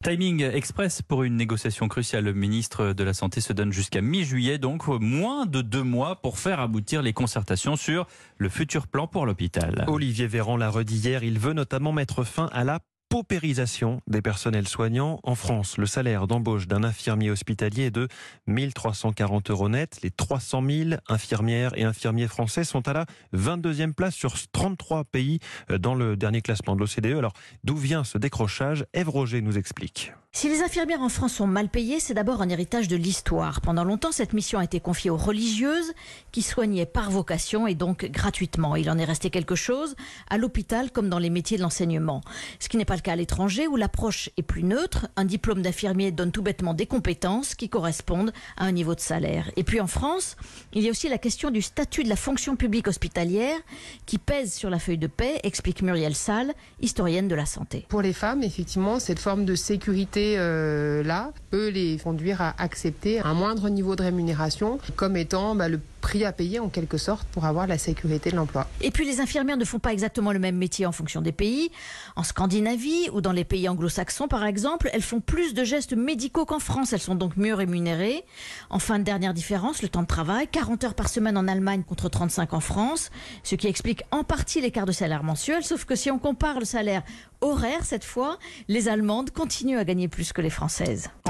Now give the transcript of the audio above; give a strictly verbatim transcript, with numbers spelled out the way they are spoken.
Timing express pour une négociation cruciale. Le ministre de la Santé se donne jusqu'à mi-juillet, donc moins de deux mois pour faire aboutir les concertations sur le futur plan pour l'hôpital. Olivier Véran l'a redit hier, il veut notamment mettre fin à la paupérisation des personnels soignants. En France, le salaire d'embauche d'un infirmier hospitalier est de mille trois cent quarante euros net. Les trois cent mille infirmières et infirmiers français sont à la vingt-deuxième place sur trente-trois pays dans le dernier classement de l'O C D E. Alors, d'où vient ce décrochage? Ève Roger nous explique. Si les infirmières en France sont mal payées, c'est d'abord un héritage de l'histoire. Pendant longtemps, cette mission a été confiée aux religieuses qui soignaient par vocation et donc gratuitement. Il en est resté quelque chose à l'hôpital comme dans les métiers de l'enseignement. Ce qui n'est pas le cas à l'étranger où l'approche est plus neutre. Un diplôme d'infirmier donne tout bêtement des compétences qui correspondent à un niveau de salaire. Et puis en France, il y a aussi la question du statut de la fonction publique hospitalière qui pèse sur la feuille de paie, explique Muriel Salle, historienne de la santé. Pour les femmes, effectivement, cette forme de sécurité Euh, là peut les conduire à accepter un moindre niveau de rémunération comme étant bah, le prix à payer en quelque sorte pour avoir la sécurité de l'emploi. Et puis les infirmières ne font pas exactement le même métier en fonction des pays. En Scandinavie ou dans les pays anglo-saxons par exemple, elles font plus de gestes médicaux qu'en France. Elles sont donc mieux rémunérées. Enfin, dernière différence, le temps de travail, quarante heures par semaine en Allemagne contre trente-cinq en France, ce qui explique en partie l'écart de salaire mensuel, sauf que si on compare le salaire horaire cette fois, les Allemandes continuent à gagner plus que les Françaises.